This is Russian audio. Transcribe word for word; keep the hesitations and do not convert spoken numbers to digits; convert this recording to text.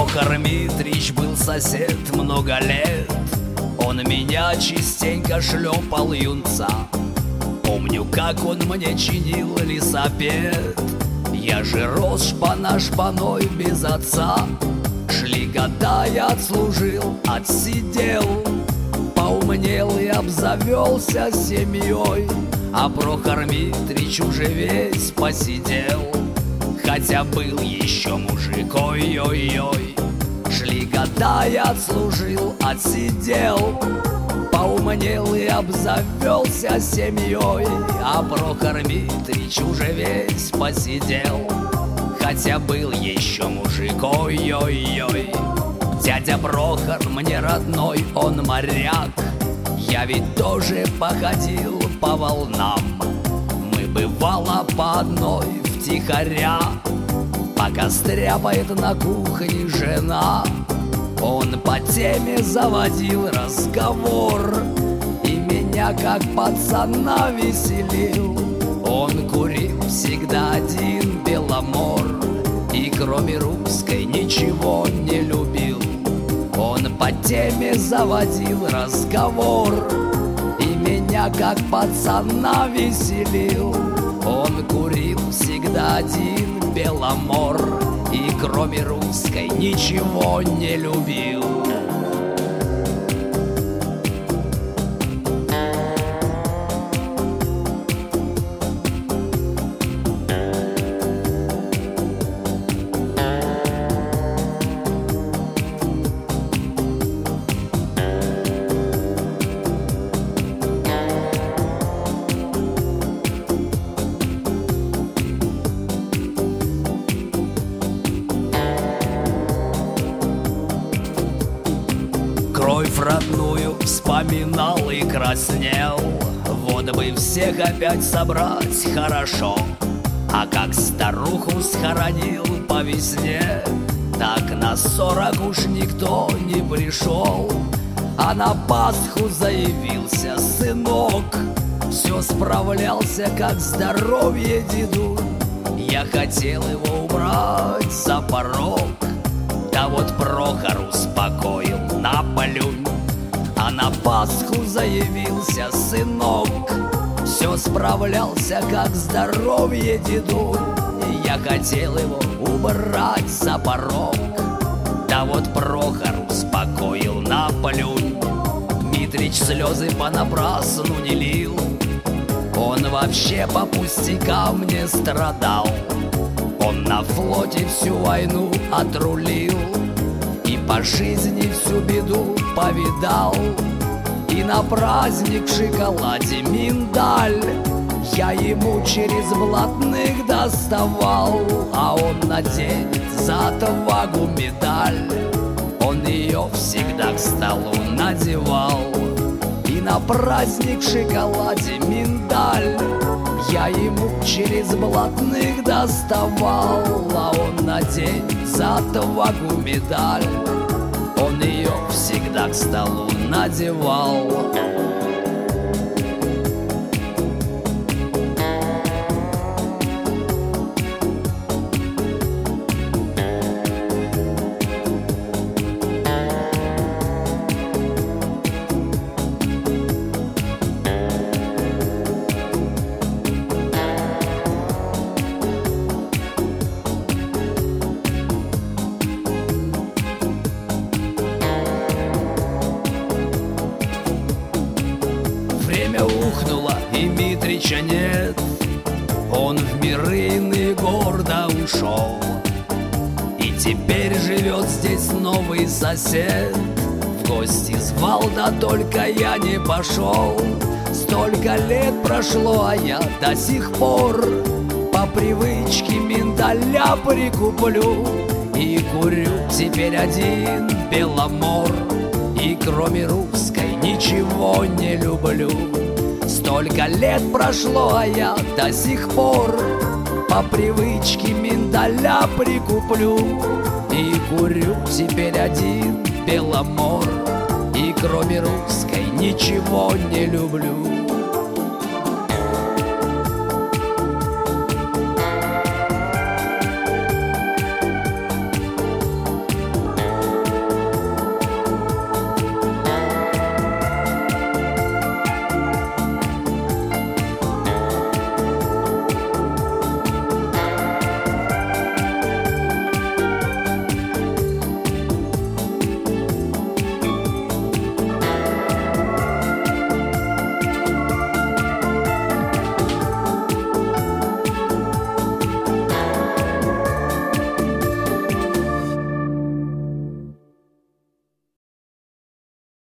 Прохор Митрич был сосед много лет. Он меня частенько шлепал юнца. Помню, как он мне чинил лесопед. Я же рос шпана-шпаной без отца. Шли года, я отслужил, отсидел, поумнел и обзавелся семьей. А Прохор Митрич уже весь посидел, хотя был еще мужик, ой-ой-ой. Шли года, я отслужил, отсидел, поумнел и обзавелся семьей. А Прохор Митрич уже весь посидел, хотя был еще мужик, ой-ой-ой. Дядя Прохор мне родной, он моряк. Я ведь тоже походил по волнам. Мы бывало по одной втихаря, пока стряпает на кухне жена. Он по теме заводил разговор и меня как пацана веселил. Он курил всегда один Беломор и кроме русской ничего не любил. Он по теме заводил разговор и меня как пацана веселил. Он курил всегда один Беломор и кроме русской ничего не любил. Кровь родную вспоминал и краснел. Вот бы всех опять собрать хорошо. А как старуху схоронил по весне, так на сорок уж никто не пришел. А на Пасху заявился сынок, все справлялся, как здоровье деду. Я хотел его убрать за порог, да вот Прохор успокоил: наплюнь. А на Пасху заявился сынок, все справлялся, как здоровье деду. И я хотел его убрать за порог, да вот Прохор успокоил: наплюнь. Митрич слезы понапрасну не лил, он вообще по пустякам не страдал. Он на флоте всю войну отрулил и по жизни всю беду повидал. И на праздник в шоколаде миндаль я ему через блатных доставал. А он наденет за отвагу медаль, он ее всегда к столу надевал. И на праздник в шоколаде миндаль я ему через блатных доставал. А он наденет за отвагу медаль, он ее всегда к столу надевал. Время ухнуло, и Митрича нет. Он в миры иные гордо ушел, и теперь живет здесь новый сосед. В гости звал, да только я не пошел. Столько лет прошло, а я до сих пор по привычке миндаля прикуплю. И курю теперь один Беломор, и кроме русской ничего не люблю. Столько лет прошло, а я до сих пор по привычке миндаля прикуплю. И курю теперь один Беломор, и кроме русской ничего не люблю.